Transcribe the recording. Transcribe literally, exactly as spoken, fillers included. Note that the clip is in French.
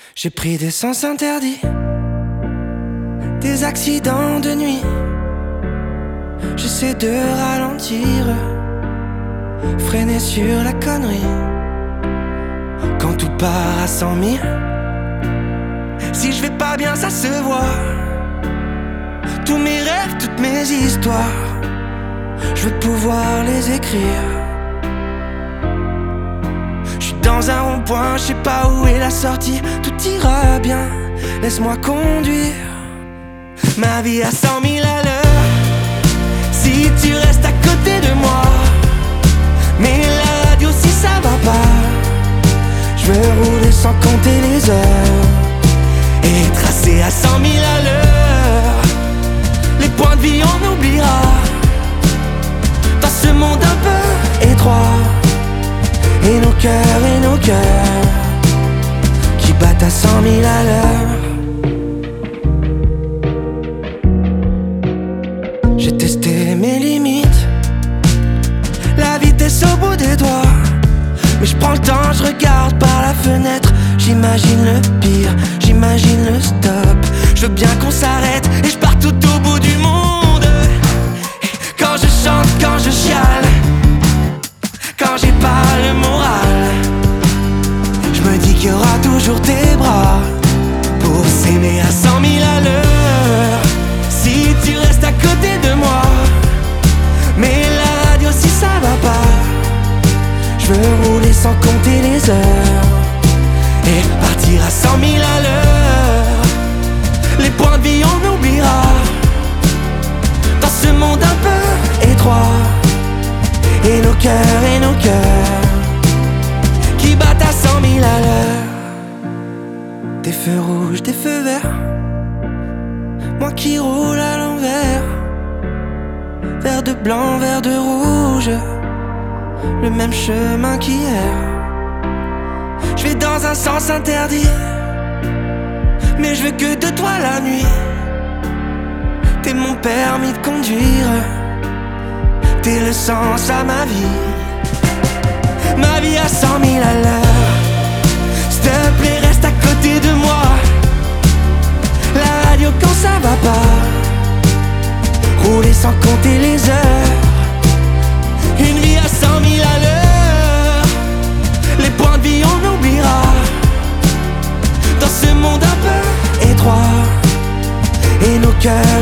J'ai pris des sens interdits, des accidents de nuit. J'essaie de ralentir, freiner sur la connerie. Quand tout part à cent mille, si je vais pas bien ça se voit. Tous mes rêves, toutes mes histoires, je veux pouvoir les écrire. J'suis dans un rond-point, je sais pas où est la sortie. Tout ira bien, laisse-moi conduire. Ma vie à cent mille à l'heure, si tu restes à côté de moi. Mais la radio si ça va pas, je veux rouler sans compter les heures et tracer à cent mille à l'heure. Les points de vie on oubliera, dans ce monde un peu étroit. Et nos cœurs et nos cœurs qui battent à cent mille à l'heure. J'ai testé mes limites, la vitesse au bout des doigts. Mais je prends le temps, je regarde par la fenêtre. J'imagine le pire, j'imagine le stop. Je veux bien qu'on s'arrête et je pars tout au bout du monde. Et quand je chante, quand je chiale, quand j'ai pas le moral, je me dis qu'il y aura toujours tes bras pour s'aimer à cent mille à l'heure. Si tu restes à côté de moi, mais la radio si ça va pas, je veux rouler sans compter les heures et partir à cent mille à l'heure. Les points de vie on oubliera, dans ce monde un peu étroit. Et nos cœurs et nos cœurs qui battent à cent mille à l'heure. Des feux rouges, des feux verts, moi qui roule à l'envers. Vert de blanc, vert de rouge, le même chemin qu'hier. Je vais dans un sens interdit, mais je veux que de toi la nuit. T'es mon permis de conduire, t'es le sens à ma vie. Ma vie à cent mille à l'heure, s'il te plaît reste à côté de moi. La radio quand ça va pas, rouler sans compter les heures. Une vie à cent mille à l'heure, les points de vie on oubliera, dans ce monde un peu étroit. Et nos cœurs